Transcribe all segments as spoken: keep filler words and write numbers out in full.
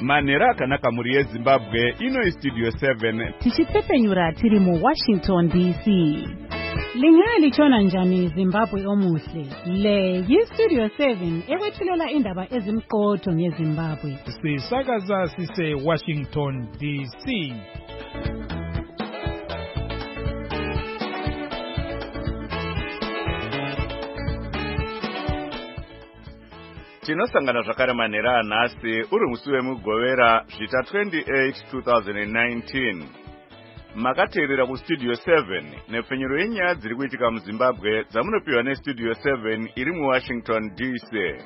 Manera akanaka muri yeZimbabwe ino Studio seven. Tichipepenyura tiri mu Washington D C. Lingali chona njani Zimbabwe omuhle. Le yi Studio seven ekwethulela indaba ezimqotho ngeZimbabwe. Sisakaza sise Washington D C. Tinosangana zvakare manera anhasi uri musi wemugovera zvita twenty-eight twenty nineteen. Makateerera kuStudio seven nepfenyuro yenyaya dziri kuitika muZimbabwe dzamunopiwa neStudio seven iri muWashington D C.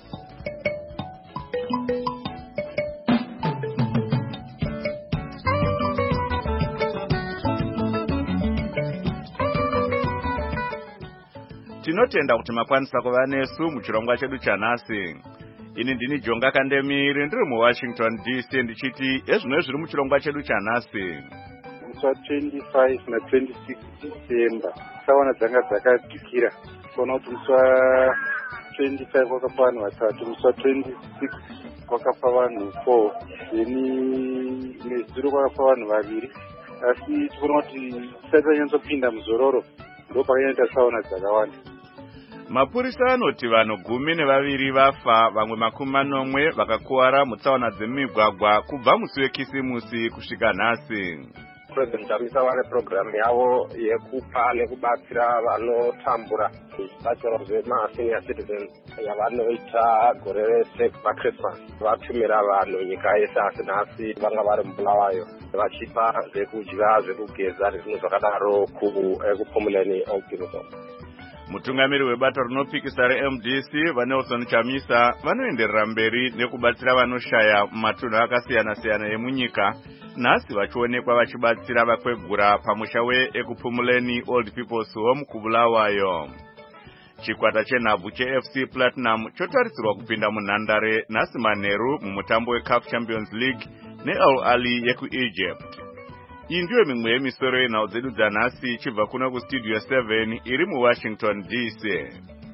Tinotenda kuti makwanisa kuva nesu muchirongwa chedu chanhasi. Ini ndini Jonga Kandemiri ndiri muWashington D C ndichiti ezvino zviri muchirongwa chedu chanhasi. Musi twenty-five na twenty-six December sawana dzanga dzakadzikira. Kona kuti musi twenty-five kwakafa vanhu vatatu, musi twenty-six kwakafa vanhu four, then nezuro kwakafa vanhu vaviri. Asi tinoona kuti tisati tanyatsopinda muzororo ndopakaita sawana dzakawanda. Mapurisa anoti vanhu gumi nevaviri vafa, vamwe makumi manomwe vakakuwara mutsaona dzemigwagwa kubva musi wekisimusi kusvika nhasi. President Chamisa vane program yavo yekupa nekubatsira vanotambura zvibacharo zvema-senior citizens yavanoita gore rese paChristmas. Vatumira vanhu nyika yese asi nhasi vanga vari muBulawayo vachipa zvekudya, zvekugeza nezvinhu zvakadaro kupumuleni Old People's Home. Mutungamiri webato rinopikisa reM D C vaNelson Chamisa vanoenderera mberi nekubatsira vanoshaya mumatunhu akasiyana-siyana emunyika, nhasi vachionekwa vachibatsira vakwegura pamusha weekupumuleni Old People's Home kuBulawayo. Chikwata chenhabvu cheF C Platinum chotarisirwa kupinda munhandare nhasi manheru mumutambo weCAF Champions League neAl Ahly yekuEgypt. Iyi ndiyo mimwe yemisoro yenhau dzedu dzanhasi chibva kuno kuStudio seven iri muWashington D C.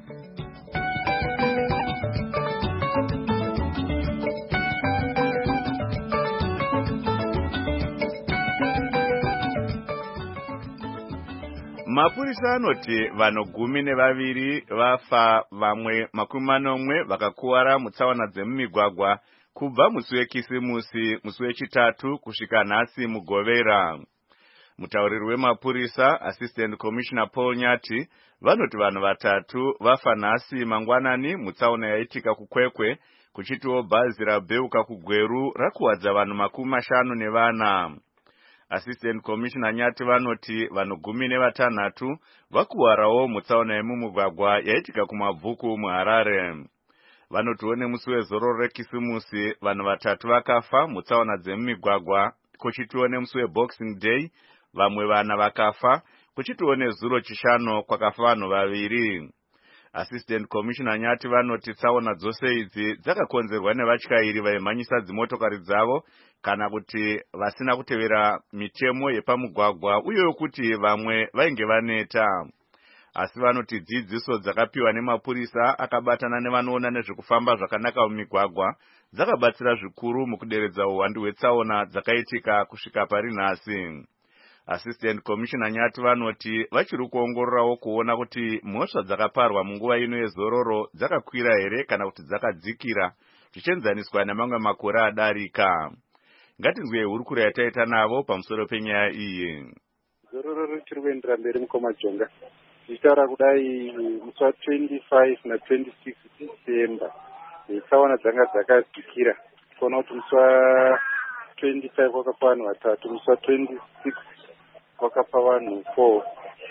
Mapurisa anoti vanhu gumi nevaviri vafa, vamwe makumi manomwe vakakuwara mutsaona dzemumigwagwa kubva musi wekisimusi musi wechitatu kusvika nhasi mugovera. Mutauriri wemapurisa Assistant Commissioner Paul Nyati vanoti vanhu vatatu vafa nhasi mangwanani mutsaona yaitika kuKwekwe, kuchitiwo bhazi rabeuka kuGweru rakuwadza vanhu makumi mashanu nevana. Assistant Commissioner Nyati vanoti vanhu gumi nevatanhatu vakuwarawo mutsaona yemumugwagwa yaitika kuMabvuku muHarare. Vanotiwo nemusi wezororo rekisimusi vanhu vatatu vakafa mutsaona dzemumigwagwa, kuchitiwo nemusi weBoxing Day vamwe vana vakafa, kuchitiwo nezuro chishanu kwakafa vanhu vaviri. Assistant Commissioner Nyati vanoti tsaona dzose idzi dzakakonzerwa nevatyairi vaimhanyisa dzimotokari dzavo kana kuti vasina kutevera mitemo yepamugwagwa uye kuti vamwe vainge vaneta. Asi vanoti dzidziso dzakapiwa nemapurisa akabatana nevanoona nezvekufamba zvakanaka mumigwagwa dzakabatsira zvikuru mukuderedza uwandu hwetsaona dzakaitika kusvika pari nhasi. Assistant Commissioner Nyati vanoti vachiri kuongororawo kuona kuti mhosva dzakaparwa munguva ino yezororo dzakakwira here kana kuti dzakadzikira zvichienzaniswa nemamwe makore adarika. Ngatinzwe hurukuro yataita navo pamusoro penyaya iyi. Zororo richiri kuendera mberi mukoma Jonga. Tichitaura kudai musi twenty-five na twenty-six December tsaona dzanga dzakadzikira. Kuona kuti musi twenty-five kwakafa vanhu vatatu, musi twenty-six kwakafa vanhu four,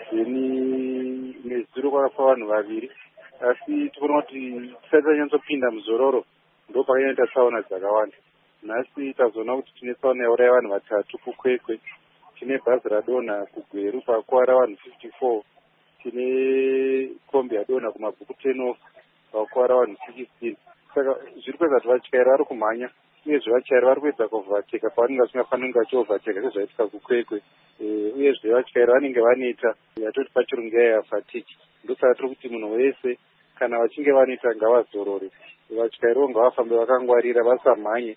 then nezuro kwakafa vanhu vaviri. Asi tinoona kuti tisati tanyatsopinda muzororo ndopakaita tsaona dzakawanda. Nhasi tazoona kuti tine tsaona yauraya vanhu vatatu kuKwekwe, tine bhazi radonha kuGweru pakuwara vanhu fifty-four, tine kombi yadonha kuMabvuku ten off pakuwara vanhu sixteen. Saka zviri kuedza kuti vatyairi vari kumhanya uyezve vatyairi vari kuedza kuvhateka pavanenge vasingafaniri vachiovhateka sezvaitika kuKwekwe. Uyezve vatyairi vanenge vaneta yatoti pachirungu yafatiki. Ndosaka tiri kuti munhu wese kana vachinge vaneta ngavazorore, vatyairiwo ngavafambe vakangwarira vasamhanye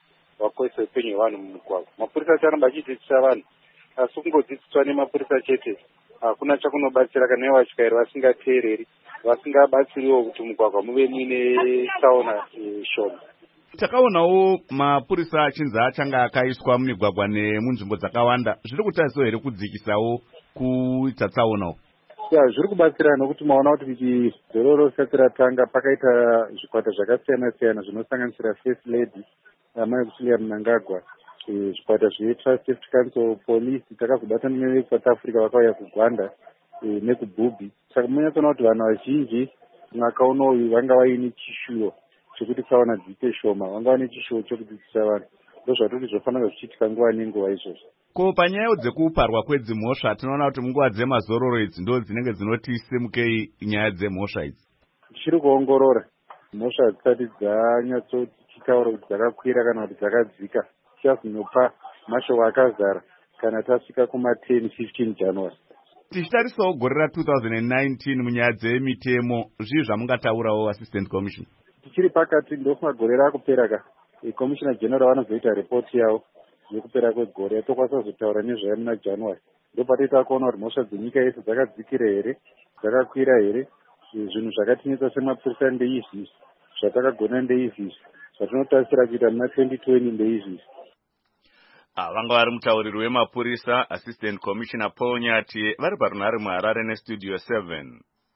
hwakoisa upenyu hwevanhu mumugwagwa. Mapurisa acho anobva achidzidzisa vanhu, asi kungodzidziswa nemapurisa chete hakuna chakunobatsira kana ivo vatyairi vasingateereri, vasingabatsiriwo kuti mugwagwa muve muine tsaona shoma. Takaonawo mapurisa achinzi achanga akaiswa mumigwagwa nemunzvimbo dzakawanda, zviri kutariswa here kudzikisawo kuita tsaunawo? Ya, zviri kubatsira nokuti maona kuti dzororo risati ratanga pakaita zvikwata zvakasiyana-siyana zvinosanganisira First Lady Mai Cecilia Mnangagwa, zvikwata zveTrust Safety Council, polisi takazobatana nevekuSouth Africa vakauya kuGwanda nekubhubhi. Saka munyatsona kuti vanhu vazhinji mwaka unoyu vanga vaine chishuwo chekuti tsaona dziite shoma, vanga vaine chishuwo chekudzidzisa vanhu. Ndozvatoti zvofanira zvichiitika nguva nenguva izvozvo. Ko panyaya dzekuparwa kwedzimhosva tinoona kuti munguva dzemazororo idzi ndo dzinenge dzinoti simukei nyaya dzemhosva idzi. Tichiri kuongorora mhosva dzisati dzanyatsotaura kuti dzakakwira kana kuti dzakadzika, tichazonopa mashoko akazara kana tasvika kuma ten fifteen January. Tichitarisawo gore ra two thousand nineteen munyaya dzemitemo, zvii zvamungataurawo Assistant Commissioner? Tichiri pakati ndofumagore rakupera ka Commissioner General vanozoita report yavo yekupera kwegore, tokwanisa kuzotaura nezvayo muna January. Ndopatoita kuona kuti mhosva dzenyika yese dzakadzikira here, dzakakwira here, zvinhu zvakatinetsa semapurisa ndeizvizvi, zvatakagona ndeizvizvi, zvatinotarisira kuita muna twenty twenty ndeizvizvi. Ah, vanga vari mutauriri wemapurisa Assistant Commissioner Paul Nyati vari parunhare muHarare neStudio seven.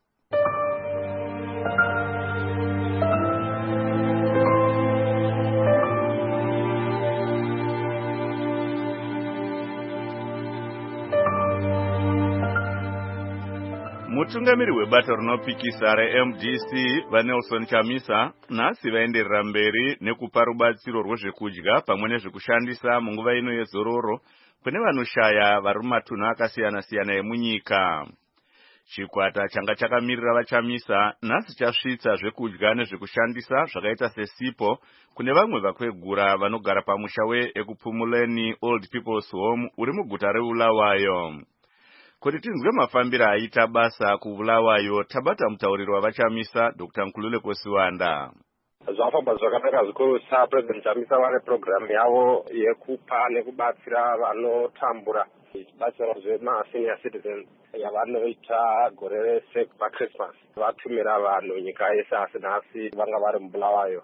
Mutungamiri webato rinopikisa reM D C vaNelson Chamisa nhasi vaenderera mberi nekupa rubatsiro rwezvekudya pamwe nezvekushandisa munguva ino yezororo kune vanoshaya vari mumatunhu akasiyana-siyana emunyika. Chikwata changa chakamirira vaChamisa nhasi chasvitsa zvekudya nezvekushandisa zvakaita sesipo kune vamwe vakwegura vanogara pamusha weEkupumuleni Old People's Home uri muguta reBulawayo. Kuti tinzwe mafambiro aita basa kuBulawayo, tabata mutauriri wavaChamisa Doctor Nkululeko Siwanda. Zvafamba zvakanaka zvikuru sa President Chamisa vane program yavo yekupa nekubatsira vanotambura batsira zvema-senior citizens yavanoita gore rese paChristmas. Vatumira vanhu nyika yese asi nhasi vanga vari muBulawayo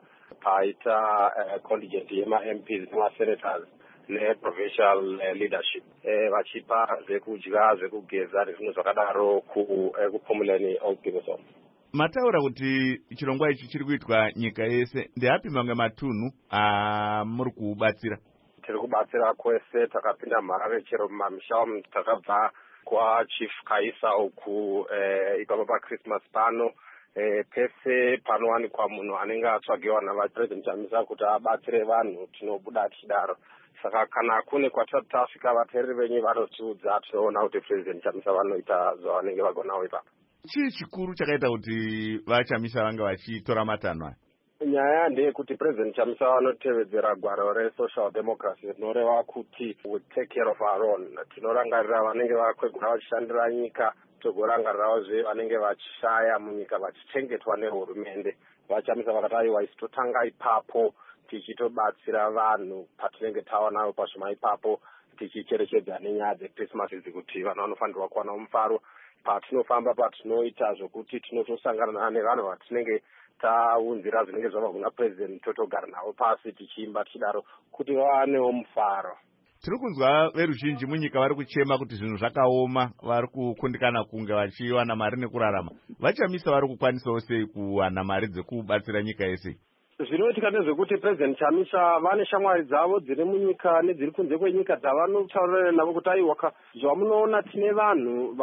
paita uh, contingent yema-M Ps nemasenators ne-provincial uh, leadership eh, vachipa zvekudya zvekugeza nezvinhu zvakadaro kuPumuleni Old People's Home. Mataura kuti chirongwa ichi chiri kuitwa nyika yese, ndeapi mamwe matunhu amuri kubatsira? Tiri kubatsira kwese, takapinda mharare chero mumamisha umu, takabva kwaChief Kaisa uku eh, ipapo paChristmas pano. Eh, pese panowanikwa munhu anenge atsvagiwa navaPresident Chamisa kuti abatsire vanhu tinobuda tichidaro. Saka kana kune kwatisati tasvika vateereri venyu vanotiudza, tinoona kuti President Chamisa vanoita zvavanenge vagonawo ipapo. Chii chikuru chakaita kuti vaChamisa vanga vachitora matanho aya? Nyaya ndeyekuti President Chamisa vanotevedzera gwaro resocial democracy rinoreva kuti we take care of our own. Tinorangarira vanenge vakwegura vachishandira nyika, togorangariravo vanenge vachishaya munyika vachichengetwa nehurumende. VaChamisa vakati aiwa isi totanga ipapo tichitobatsira vanhu patinenge taonawo pashoma ipapo tichicherechedza nenyaya dzeChristmas idzi kuti vanhu vanofanirwa kuwana mufaro patinofamba, patinoita zvokuti tinotosangana nevanhu vatinenge taunzira zvinenge zvabva kuna President, totogara navo pasi tichiimba tichidaro kuti vawanewo mufaro. Tiri kunzwa veruzhinji munyika vari kuchema kuti zvinhu zvakaoma, vari kukundikana kunge vachiwana mari nekurarama. VaChamisa vari kukwanisawo sei kuwana mari dzekubatsira nyika yese? Zvinoitika ndezvekuti President Chamisa vane shamwari dzavo dziri munyika nedziri kunze kwenyika dzavanotaurira navo kuti aiwa zvamunoona tine vanhu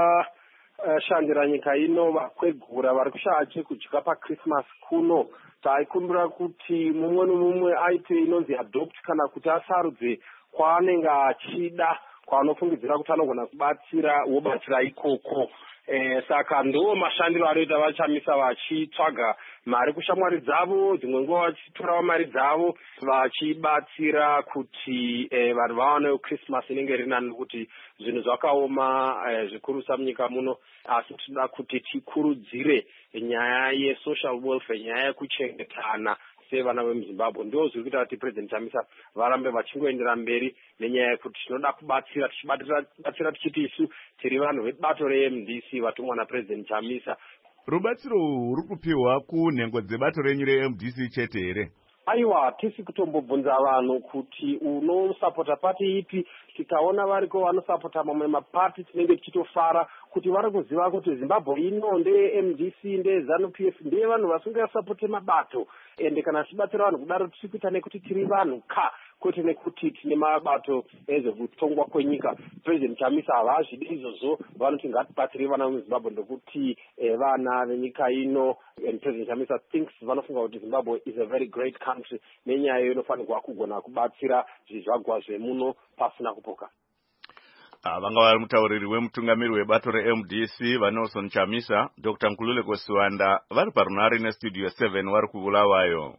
vakashandira nyika ino vakwegura vari kushaya chekudya paChristmas kuno. Taikumbira kuti mumwe nomumwe aite inonzi adopt kana kuti asarudze kwaanenge achida, kwaanofungidzira kuti anogona kubatsira, wobatsira ikoko. Eh, saka ndo mashandiro anoita vaChamisa vachitsvaga mari kushamwari dzavo, dzimwe nguva vachitorawo mari dzavo vachibatsira kuti eh, vanhu vaonewo Christmas inenge iri nani, kuti zvinhu zvakaoma eh, zvikurusa munyika muno. Asi tinoda kuti tikurudzire nyaya yesocial welfare, nyaya yekuchengetana sevana vemuzimbabwe ndo zviri kuita kuti President Chamisa varambe vachingoendera mberi nenyaya yekuti tinoda kubatsira tichibatsira tichiti isu tiri vanhu vebato re-M D C vatumwa naPresident Chamisa. Rubatsiro ruri kupiwa kunhengo dzebato renyu re-M D C chete here? Aiwa, tisi kutombobvunza vanhu kuti unosapota pati ipi, tikaona variko vanosapota mamwe mapati tinenge tichitofara kuti vari kuziva kuti Zimbabwe ino ndeye-M D C ndeye ZANU-P F ndeye vanhu vasingasapote mabato, ende kana tichibatsira vanhu kudaro tiri kuita nekuti tiri vanhu ka kwete nekuti tine mabato ezvekutongwa kwenyika. President Chamisa havazvidi izvozvo, vanoti ngatibatsire vana vemuzimbabwe ndokuti eh, vana venyika ino, and President Chamisa thinks vanofunga kuti Zimbabwe is a very great country nenyaya inofanirwa kugona kubatsira zvizvagwa zvemuno pasina kupoka. Vanga vari mutauriri wemutungamiri webato re-M D C vaNelson Chamisa, Doctor Nkululeko Siwanda vari parunhare nestudio seven vari kuVulawayo.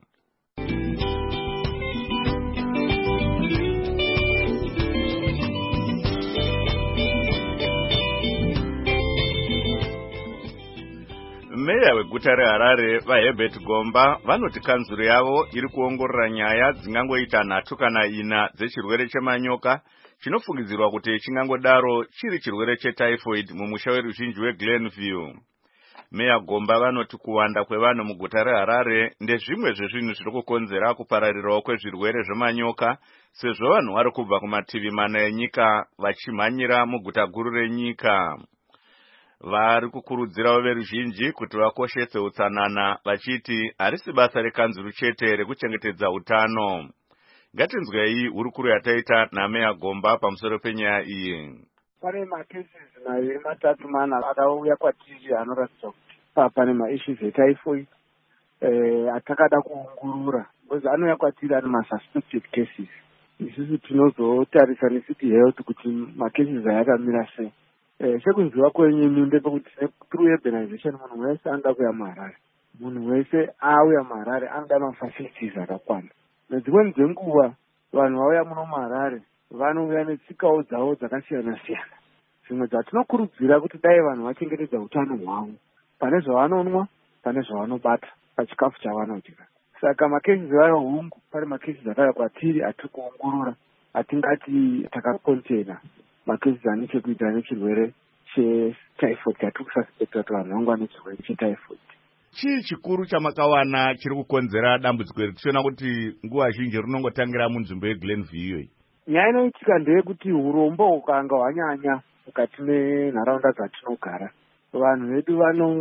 Meya weguta reHarare vaHerbert Gomba vanoti kanzuro yavo iri kuongorora nyaya dzingangoita nhatu kana ina dzechirwere chemanyoka chinofungidzirwa kuti chingangodaro chiri chirwere chetyphoid mumusha weruzhinji weGlenview. Meya Gomba vanoti kuwanda kwevanhu muguta reHarare ndezvimwe zvezvinhu zviri kukonzera kupararirawo kwezvirwere zvemanyoka sezvo vanhu vari kubva kumativi mana enyika vachimhanyira muguta guru renyika. Vari kukurudzirawo veruzhinji kuti vakoshese utsanana vachiti harisi basa rekanzuru chete rekuchengetedza utano. Ngatinzwei hurukuru yataita naMeya Gomba pamusoro penyaya iyi. Pane macases maviri matatu mana akauya kwatiri anoratidza kuti pane maissues etyphoid eh atakada kuongorora because anouya kwatiri ari masuspected cases. Isusu tinozotarisa neCity Health kuti macases aya akamira sei. Eh sekunziwa kwenyu ndepekuti through urbanization munhu wese anga kuya muHarare. Munhu wese auya muHarare anga mafacilities akakwana. Nedzimweni dzenguva vanhu vauya muno muHarare vanouya netsikawo dzavo dzakasiyana siyana. Zvimwe dzatinokurudzira kuti dai vanhu vachengetedza utano hwavo pane zvavanonwa, pane zvavanobata pachikafu chavanodya. Saka macases vayo hungu pane macases akauya kwatiri atiri kuongorora atingati takakontena macases ane chekuita nechirwere chetyphoid atiri kususpecta kuti vanhu vangu vane chirwere chetyphoid. Chii chikuru chamakawana chiri kukonzera dambudziko iri? Tichiona kuti nguva zhinji rinongotangira munzvimbo yeGlenview iyoyi. Nyaya inoitika ndeyekuti urombo ukanga hwanyanya mukati menharaunda dzatinogara. Vanhu vedu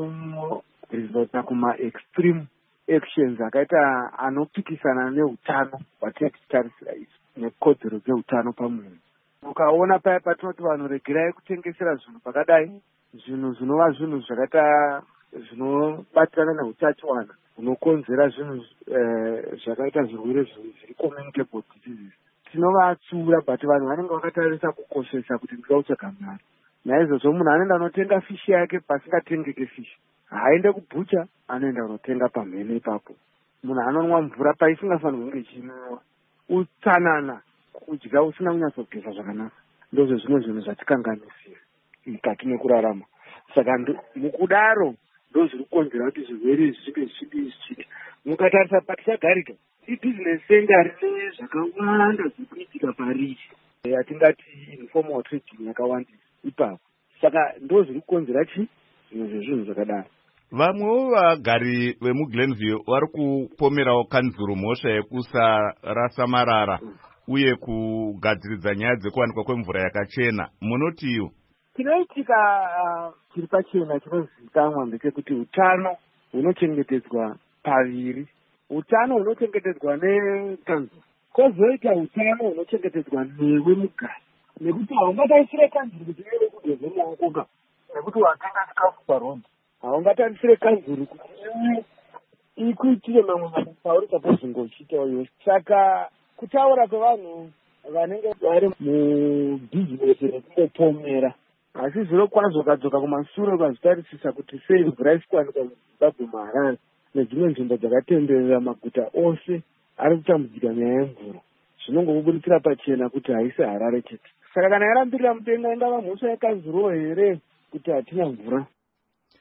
vanorizota kuma-extreme actions akaita anopikisana neutano hwatinenge tichitarisira isu nekodzero dzeutano pamunhu. Ukaona paya patinoti vanhu regerai kutengesera zvinhu pakadai, zvinhu zvinova zvinhu zvakaita zvinobatirana neutachiwana hunokonzera zvinhu zvakaita zvirwere zviri communicable diseases. Tinovatsura but vanhu vanenge vakatarisa kukoshesa kuti ndikautsvaga mari. Naizvozvo munhu anoenda anotenga fishi yake pasingatengeke fishi. Haaende kubhucha, anoenda kunotenga pamhene ipapo. Munhu anonwa mvura paisingafanirwi kunge ichinwiwa. Utsanana, kudya usina kunyatsogeza zvakanaka. Ndozvo zvimwe zvinhu zvatikanganisira mukati mekurarama. Saka mukudaro ndozviri kukonzera kuti zvirwere zvive zvichidi zvichidi. Mukatarisa patichagarika ibhizinesi center rine zvakawanda zvikuitika pariri yatingati informal trading yakawandisa ipapo. Saka ndozviri kukonzera chi zvimwe zvezvinhu zvakadaro. Vamwewo vagari vemuGlenview vari kupomerawo kanzuru mhosva yekusarasa marara uye kugadziridza nyaya dzekuwanikwa kwemvura yakachena. Munotiwo chinoitika chiri pachena chinozivikanwa ndechekuti utano hunochengetedzwa paviri. Utano hunochengetedzwa nekanzuru, kozoita utano hunochengetedzwa newe mugari. Nekuti haungatarisire kanzuru kuti iwe kugeze maoko, nekuti watenga chikafu parombo. Haungatarisire kanzuru kuti iwe ikuitire mamwe mabasa auri kapozvingochitawo iwe. Saka kutaura kwevanhu vanenge vari mubhizinesi rekungopomera, asi zviro kwazvo ukadzoka kumashure ukazvitarisisa kuti sei mvura isikuwanikwa muZimbabwe muHarare nedzimwe nzvimbo dzakatenderera maguta ose ari kutambudzika nyaya yemvura, zvinongokubudikira pachena kuti haisi Harare chete. Saka kana yarambirira mudenga ingava mhosva yekanzuruwo here kuti hatina mvura.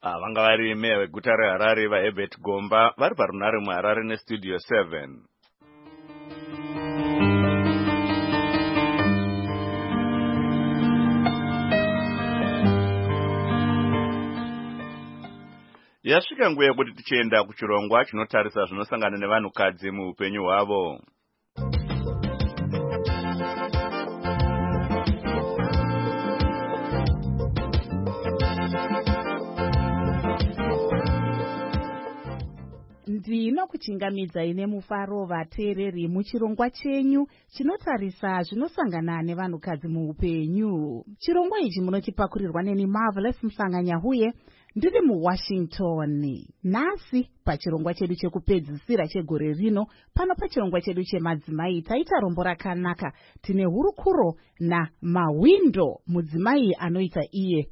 Ah, vanga vari meya weguta reHarare vaHerbert Gomba vari parunare muHarare nestudio seven. Yasvika nguva yekuti tichienda kuchirongwa chinotarisa zvinosangana nevanhukadzi muupenyu hwavo. Ndinokuchingamidzai nemufaro vateereri muchirongwa chenyu chinotarisa zvinosangana nevanhukadzi muupenyu. Chirongwa ichi munochipakurirwa neni Marvelous Msanganyahuye ndiri muWashington. Nhasi pachirongwa chedu chekupedzisira chegore rino, pano pachirongwa chedu chemadzimai taita rombo rakanaka. Tine hurukuro naMawindo, mudzimai anoita iye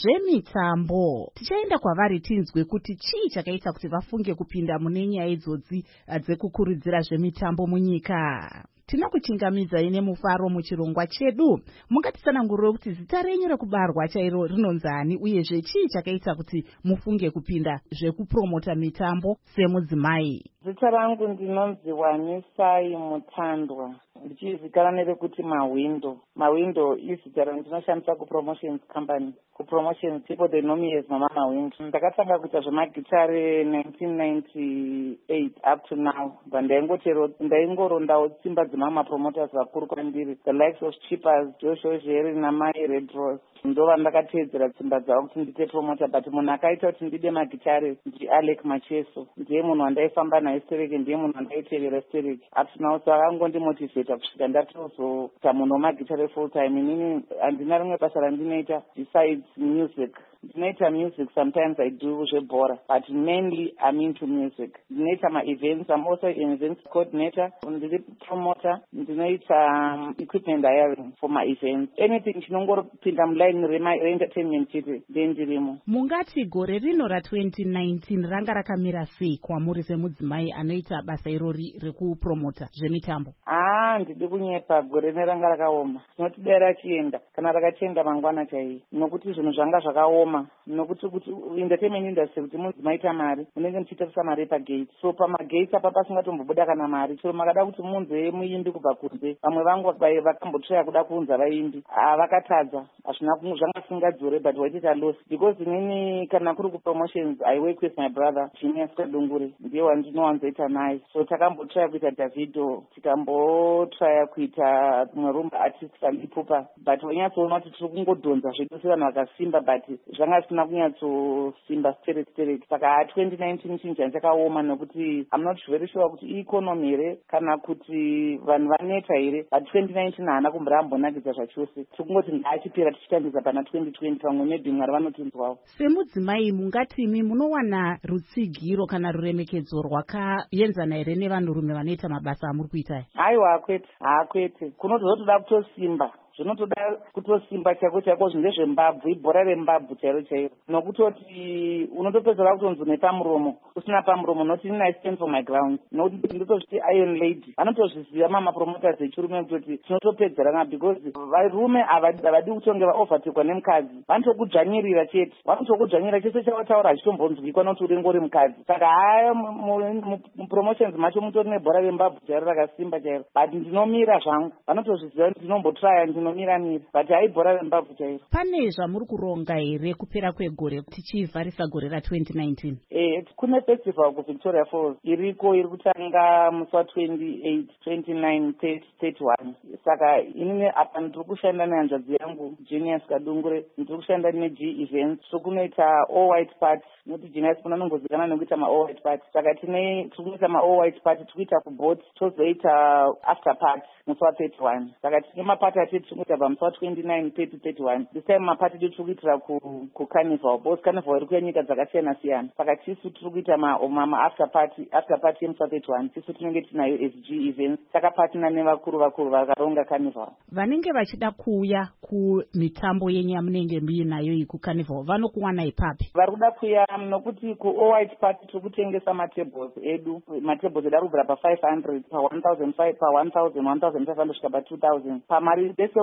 zvemitambo. Tichaenda kwavari tinzwe kuti chii chakaita kuti vafunge kupinda mune nyaya idzodzi dzekukurudzira zvemitambo munyika. Tinokuchingamidzai nemufaro muchirongwa chedu. Mungatisanangurire kuti zita renyu rekubarwa chairo rinonzani uyezve chii chakaita kuti mufunge kupinda zvekupromota mitambo semudzimai. Zita rangu ndinonzi Wanisai Mutandwa, ndichizikanwa nerekuti Mawindo. Mawindo izita randinoshandisa kupromotions company. Kupromotions people they know me as Mama Mawindo. Ndakatanga kuita zvemagitare nineteen ninety-eight up to now. Ndaingotero ndaingorondawo tsimba dzemama promoters vakuru kwandiri, the likes of Chippers, Joshua Jerry naMai Red Rose. Ndova ndakateedzera tsimba dzavo kuti ndiite promota, but munhu akaita kuti ndide magitare ndiAlec Macheso. Ndiye munhu wandaifamba naye stereke, ndiye munhu wandaitevera stereke. Up to now so akangondimotivheta kusvika ndatozoita munhu wemagitare full time. Inini handina rimwe basa randinoita besides music. Ndinoita music, sometimes I do zvebhora, but mainly I'm into music. Ndinoita ma-events, I'm also an events coordinator, ndiri promoter, ndinoita um, equipment hiring for my events. Anything chinongopinda muline re-entertainment chete ndendirimo. Mungati gore rino ra-twenty nineteen ranga rakamira sei kwamuri semudzimai anoita basa irori rekupromota zvemitambo? Ah, ndidi kunyepa, gore rino ranga rakaoma. Tinoti dai rachienda kana rakachenda mangwana chaiyi, nokuti zvinhu zvanga zvakaoma, nokuti kuti entertainment industry kuti mudzimaita mari munenge muchitarisa mari pagate. So pamagate apa pasingatombobuda kana mari. So makada kuti munze muimbi kubva kunze, vamwe vangu vakambotraya kuda kuunza vaimbi, vakatadza, hazvina zvanga singadzore, but waitita loss because inini kana kuri kupromotions I work with my brother Genius Kadungure, ndiye wandinowanzoita naye. So takambotraya kuita Davido, tikambotraya kuita mumwe rumba artist Alipupa, but wanyatsoona kuti tiri kungodhonza zvedu sevanhu vakasimba, but zvanga zvisina kunyatsosimba stereke stereke. Saka twenty nineteen chinhu chakaoma nokuti I'm not very sure kuti economy here kana kuti vanhu vaneta here, but twenty nineteen haana kumborambonakidza zvachose. Tiri kungoti ngaachipera tichitambisa pana twenty twenty, pamwe maybe mwari vanotinzwawo. Semudzimai mungatimi munowana rutsigiro kana ruremekedzo rwakaenzana here nevanhurume vanoita mabasa amuri kuita? Aiwa, hakwete hakwete, kunotozotoda kutosimba, zvinotoda kutosimba chako chako, ndezvembabvu, ibhora rembabvu chairo chairo, nokutoti unotopedzera kutonzi une pamuromo usina pamuromo, noti I stand for my ground, nokuti ndotozviti Iron Lady vanotozviziva mama promoters echirume kutoti tinotopedzerana, because varume havadi kutonge vaovertekwa nemukadzi, vanotokudzvanyirira chete, vanotokudzvanyirira chese chawataura hachitombonzwikwa nokuti uri ngori mukadzi. Saka haya mupromotions macho mutori nebhora rembabvu chairo rakasimba chairo, but ndinomira zvangu, vanotozviziva kuti ndinombotraya ndinomiramira, but haibhora rembabvu chairo. Pane zvamuri kuronga here kupera kwegore tichivharisa gore ra-twenty nineteen? Eh, kune festival kuVictoria Falls iriko, iri kutanga musi wa-twenty-eight, twenty-nine, thirty, thirty-one. Saka inini apa ndiri kushanda nehanzvadzi yangu Genius Kadungure, ndiri kushanda neG Events, so kunoita all white party, noti Genius kuna nongozikana nekuita ma all white party. Saka tine tiri kuita ma all white party, tikuita kubot, tozoita after party musi wa-thirty-one. Saka tine mapati atete tiri kuita pamusi wa-twenty-nine, thirty, thirty-one. This time mapati tiri kuitira kucarnival, because carnival iri kuya nyika dzakasiyana siyana. Saka tisu tiri kuita ma after party, after party yemusi wa-thirty-one, tisu tinenge tinayo S G Events, takapatina nevakuru vakuru vakaronga carnival. Vanenge vachida kuuya kumitambo yenyu yamunenge muinayo iyi kucarnival vanokuwana ipapi? Vari kuda kuuya nokuti ku white party tiri kutengesa matables edu, matables edu ari kubvira pa five hundred, pa one thousand five, pa one thousand, one thousand five hundred kusvika pa two thousand. Pamari bese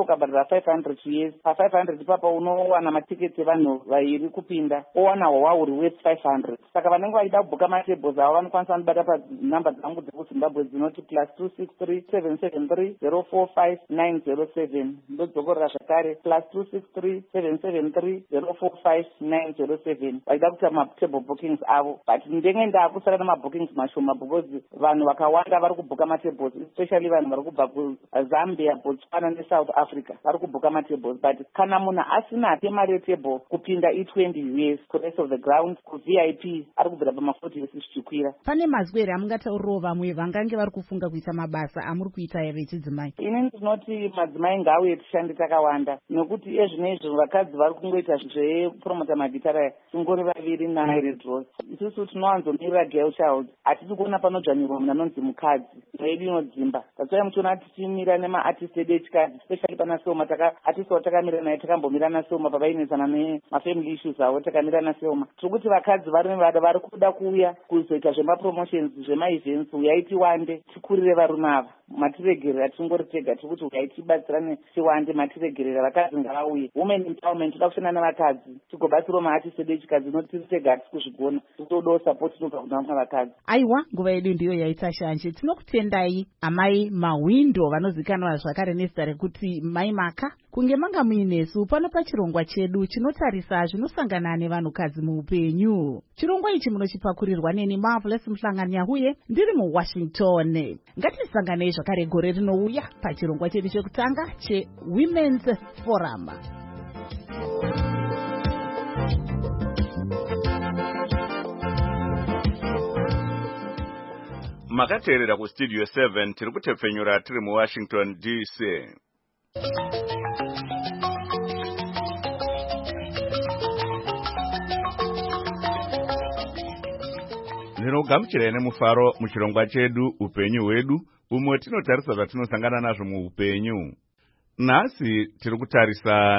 ukabhadhira five hundred years pa-five hundred ipapa unowana matiketi evanhu vairi kupinda owana hwawa huri worth five hundred. Saka vanenge vaida kubhuka matables avo vanokwanisa vanobata panhamba dzangu dzekuzimbabwe dzinoti plus two six three seven seven three zero four five nine zero seven. Ndodzokorera zvakare plus two six three seven seven three zero four five nine zero seven vaida kuita matable bookings avo. But ndenge ndaakusara nemabookings mashoma because vanhu vakawanda vari kubhuka matables, especially vanhu vari kubva kuZambia, Botswana neSouth Africa vari kubhuka matables. But kana munhu asina mari yetable kupinda i twenty years kurest of the ground kuV I P ari kubvira pama-forty years zvichikwira. Pane mazwere amungataurirawo vamwe vangange vari kufunga kuisa mabasa amuri kuita vechidzimai? Ini ndinoti madzimai ngaauye tishande takawanda, nekuti ezvinezvo vakadzi vari kungoita zvepromota magitara singori vaviri naRed Rose. Isusu tinowanzomirira girl child, hatisi kuona panodzvanyirwa munhu anonzi mukadzi, mwedu inodzimba. Tatsvaya muchiona tichimira nemaartist edu echikadzi, especially pana Selma, artist watakamira naye takambomira naSelma pavainesana nemafamily issues avo takamira naSelma. Tiri kuti vakadzi vari vada vari kuda kuuya kuzoita zvemapromotions zvemaevents, uyai tiwande tikurire varume ava. Matiregerera tingori tega, tiri kuti uyai tibatsirane tiwande, matiregerera vakadzi ngavauye. Women empowerment, toda kushanda navakadzi tigobatsirawo maartist edu echikadzi, noti tiri tega hatisi kuzvigona, titodawo support inobva kuna vamwe vakadzi. Aiwa, nguva yedu ndiyo yaita shanje. Tinokutendai amai Mawindo vanozikanwa zvakare nezita rekuti Mai Maka, kunge manga muinesu pano pachirongwa chedu chinotarisa zvinosangana nevanhukadzi muupenyu. Chirongwa ichi munochipakurirwa neni Marvelous Mhlanganya-Huye ndiri muWashington. Ngatisanganei zvakare gore rinouya pachirongwa chedu chekutanga cheWomen's Forum. Makateerera ku studio seven tiri kutepfenyura tiri mu Washington D C. Ndinogamuchira ine mufaro muchirongwa chedu upenyu hwedu, umwe tinotarisa zvatinosangana nazvo muupenyu. Nhasi tiri kutarisa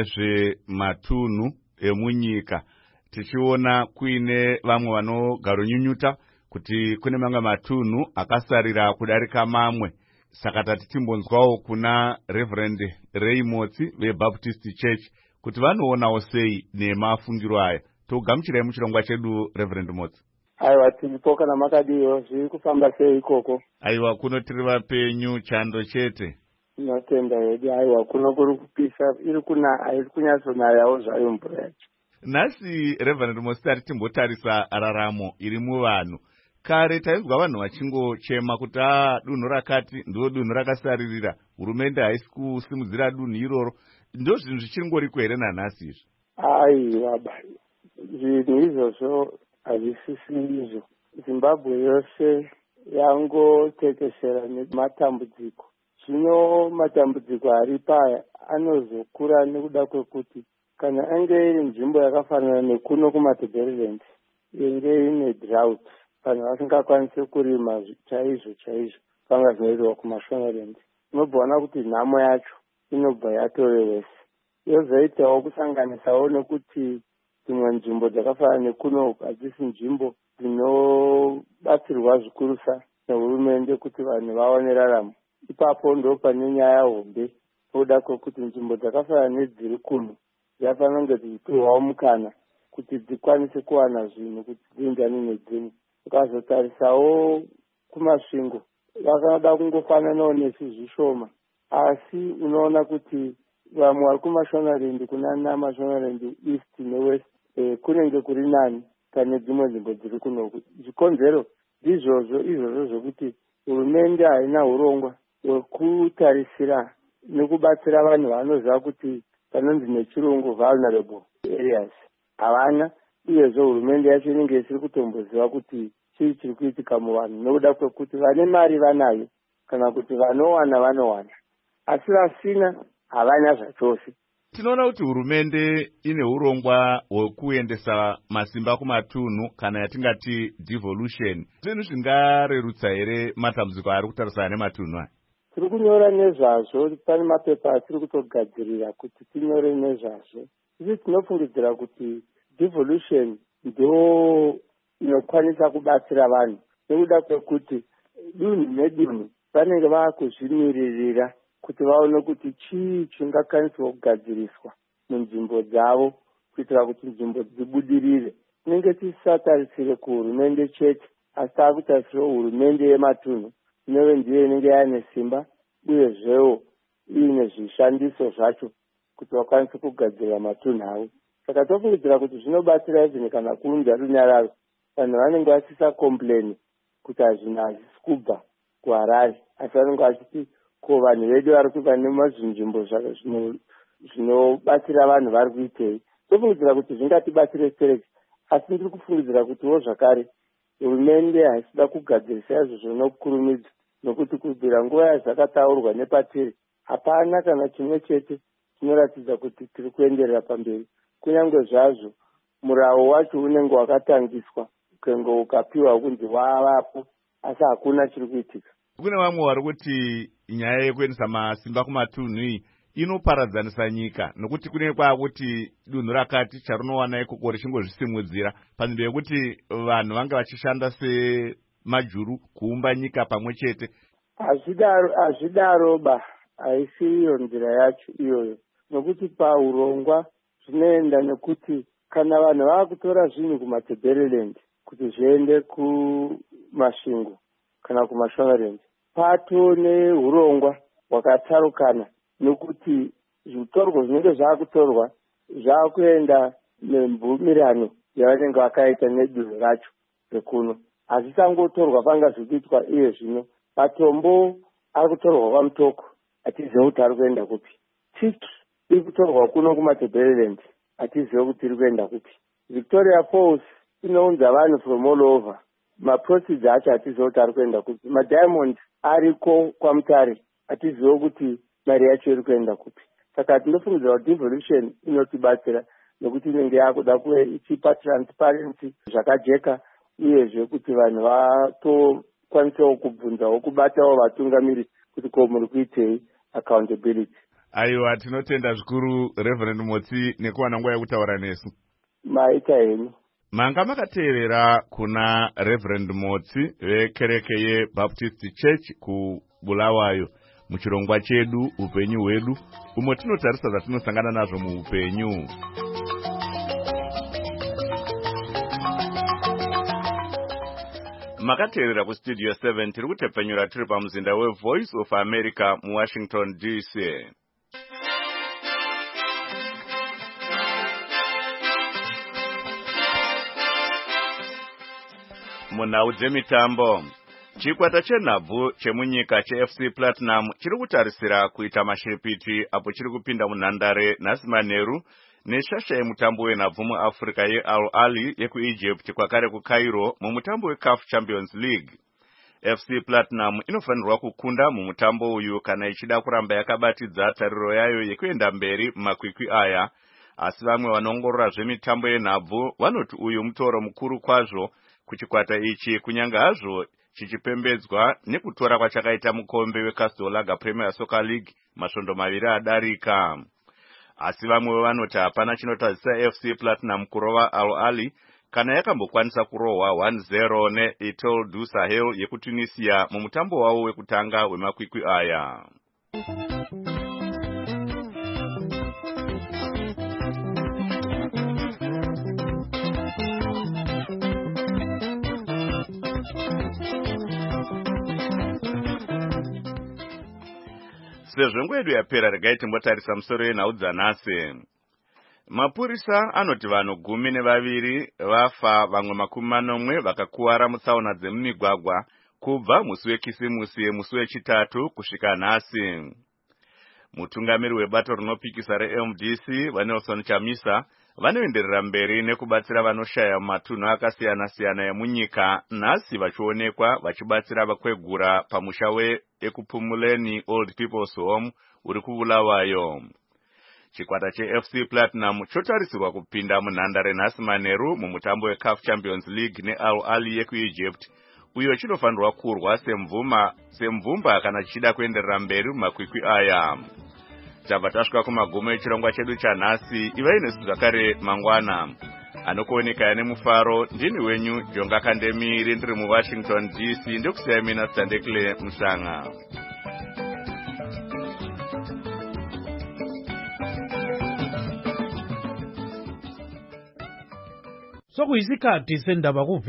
nezvematunhu emunyika, tichiona kuine vamwe vanogaronyunyuta kuti kune mamwe matunhu akasarira kudarika mamwe. Saka tati timbonzwawo kuna Reverend Ray Motsi veBaptist Church kuti vanoonawo sei nemafungiro aya. Togamuchirai muchirongwa chedu Reverend Motsi. Aiwa, tiripo kana makadiyo, zviri kufamba sei ikoko? Aiwa, kuno tiri vapenyu chando chete. Tinotenda hedu. Aiwa, kuno kuri kupisa, iri kuna airi kunyatsonayawo zvayo mvura yacho. Nhasi Reverend Motsi tati timbotarisa raramo iri muvanhu. Kare taizwa vanhu vachingochema kuti ah, dunhu rakati ndo dunhu rakasaririra, hurumende haisi kusimudzira dunhu iroro. Ndo zvinhu zvichingoriko here nanhasi izvi? Aiwa, zvinhu izvozvo hazvisisi izvo. Zimbabwe yose yangotekeshera nematambudziko. Zvino matambudziko ari paya anozokura nekuda kwekuti kana ange iri nzvimbo yakafanana nekuno kumaThebheriland inge ine drought, vanhu vasingakwanisi kurima chaizvo chaizvo panga zvinoitwa kuMashonaland, unobvaona kuti nhamo yacho inobva yatorewesa. Yozoitawo kusanganisawo nekuti dzimwe nzvimbo dzakafanana nekuno hadzisi nzvimbo dzinobatsirwa zvikurusa nehurumende kuti vanhu vaone raramo. Ipapo ndo pane nyaya hombe nokuda kwekuti nzvimbo dzakafanana nedziri kuno dzafanira kunge dzichipiwawo mukana kuti dzikwanise kuwana zvinhu kuti dziinjani nedzimwe. Ukazotarisawo kumasvingo vakada kungofananawo nesu zvishoma, asi unoona kuti vamwe vari kuMashonaland kuna naMashonaland East neWest e, kunenge kuri nani pane dzimwe nzvimbo dziri kunoku. Zvikonzero ndizvozvo izvozvo zvokuti hurumende haina urongwa hwekutarisira nekubatsira vanhu vanoziva kuti panonzi nechirungu vulnerable areas havana, uyezve hurumende yacho inenge isiri kutomboziva kuti chii chiri kuitika muvanhu, nokuda kwekuti vane mari vanayo kana kuti vanowana vanowana, asi vasina havana zvachose. Tinoona kuti hurumende ine urongwa hwekuendesa masimba kumatunhu kana yatingati devolution. Zvinhu zvingarerutsa here matambudziko ari kutarisana nematunhu aya? Tiri kunyora nezvazvo, pane mapepa atiri kutogadzirira kuti tinyore nezvazvo. Isi tinofungidzira kuti devolution ndo inokwanisa kubatsira vanhu, nekuda kwekuti dunhu nedunhu vanenge vaakuzvimiririra kuti vaone kuti chii chingakwanisiwa kugadziriswa munzvimbo dzavo kuitira kuti nzvimbo dzibudirire. Tinenge tisatarisire kuhurumende chete, asi taakutarisira hurumende yematunhu inove ndiyo inenge yaane simba uyezvewo iine zvishandiso zvacho kuti vakwanise kugadzirira matunhu avo. Saka tofungidzira kuti zvinobatsira izvini kana kuunza runyararo vanhu vanenge vasisa kompleni kuti hazvini hazvisi kubva kuHarare, asi vanenge vachiti ko vanhu vedu vari kuva nemazvinzvimbo zvinobatsira vanhu vari kuitei. Tofungidzira kuti zvingatibatsire sereki, asi ndiri kufungidzira kutiwo zvakare hurumende haisida kugadzirisa izvozvo nokukurumidza, nokuti kubvira nguva yazvakataurwa nepatiri hapana kana chimwe chete chinoratidza kuti tiri kuenderera pamberi. Kunyange zvazvo murawo wacho unenge wakatangiswa ukengo ukapiwa kunzi wavapo, asi hakuna chiri kuitika. Kune vamwe vari kuti nyaya yekuendesa masimba kumatunhu iyi inoparadzanisa nyika, nokuti kune kwakuti dunhu rakati charinowana ikoko richingozvisimudzira panzvimbo yekuti vanhu vange vachishanda semajuru kuumba nyika pamwe chete. Hazvidaro, hazvidaroba, haisi iyo nzira yacho iyoyo, nokuti paurongwa zvinoenda nekuti kana vanhu vava kutora zvinhu kumaTebeleland kuti zviende kumasvingo kana kuMashonaland, pato neurongwa hwakatsarukana, nokuti zvitorwa zvinenge zvaakutorwa zvaakuenda nemvumirano yavanenge vakaita nedunhu racho rekuno. Hazvisangotorwa panga zvichiitwa iye zvino. Matombo ari kutorwa kwamutoko, hatizivi kuti ari kuenda kupi. Tiki iri kutorwa kuno kumaTebeleland, hatizivi kuti iri kuenda kupi. Victoria Falls inounza vanhu from all over, maproceeds acho hatizivi kuti ari kuenda kupi. Madiamond ariko kwaMutare, hatizivi kuti mari yacho iri kuenda kupi. Saka tinofungidzira kuti devolution inotibatsira nokuti inenge yakuda kuve ichipa transparency zvakajeka, uyezve kuti vanhu vatokwanisawo kubvunzawo kubatawo vatungamiri kuti ko muri kuitei, accountability. Aiwa, tinotenda zvikuru Reverend Motsi nekuwana nguva yekutaura nesu. Maita henyu. Manga makateerera kuna Reverend Motsi vekereke yeBaptist Church kuBulawayo muchirongwa chedu upenyu hwedu, umwe tinotarisa zvatinosangana nazvo muupenyu. Makateerera kustudio seven, tiri kutepfenyura tiri pamuzinda weVoice of America muWashington D C. Munhau dzemitambo, chikwata chenhabvu chemunyika cheF C Platinum chiri kutarisira kuita mashepiti apo chiri kupinda munhandare nhasi manheru neshasha yemutambo wenhabvu muAfrica yeAl Ahly yekuEgypt kwakare kuCairo mumutambo weCAF Champions League. F C Platinum inofanirwa kukunda mumutambo uyu kana ichida kuramba yakabatidza tariro yayo yekuenda mberi mumakwikwi aya, asi vamwe vanoongorora zvemitambo yenhabvu vanoti uyu mutoro mukuru kwazvo kuchikwata ichi, kunyange hazvo chichipembedzwa nekutora kwachakaita mukombe weCastle Lager Premier Soccer League masvondo maviri adarika. Asi vamwe vanoti hapana chinotadzisa F C Platinum kurova Al Ahly kana yakambokwanisa kurohwa one zero neEtoile du Sahel yekuTunisia mumutambo wavo wekutanga wemakwikwi aya. Sezvo nguva yedu yapera, regai timbotarisa musoro yenhau dzanhasi. Mapurisa anoti vanhu gumi nevaviri vafa, vamwe makumi manomwe vakakuwara mutsaona dzemumigwagwa kubva musi wekisimusi musi wechitatu kusvika nhasi. Mutungamiri webato rinopikisa reM D C vaNelson Chamisa vanoenderera mberi nekubatsira vanoshaya mumatunhu akasiyana-siyana emunyika, nhasi vachionekwa vachibatsira vakwegura pamusha weEkupumuleni Old People's Home uri kuBulawayo. Chikwata cheF C Platinum chotarisirwa kupinda munhandare nhasi manheru mumutambo weCAF Champions League neAl Ahly yekuEgypt, uyo chinofanirwa kurwa semvuma semvumba kana chichida kuenderera mberi mumakwikwi aya. Tabva tasvika kumagumo echirongwa chedu chanhasi. Ivai nesu zvakare mangwana. Anokuoneka nemufaro ndini wenyu Jonga Kandemiri ndiri muWashington D C, ndokusiyai mina Standekle Musanga. sokuyisikhathi sendaba ku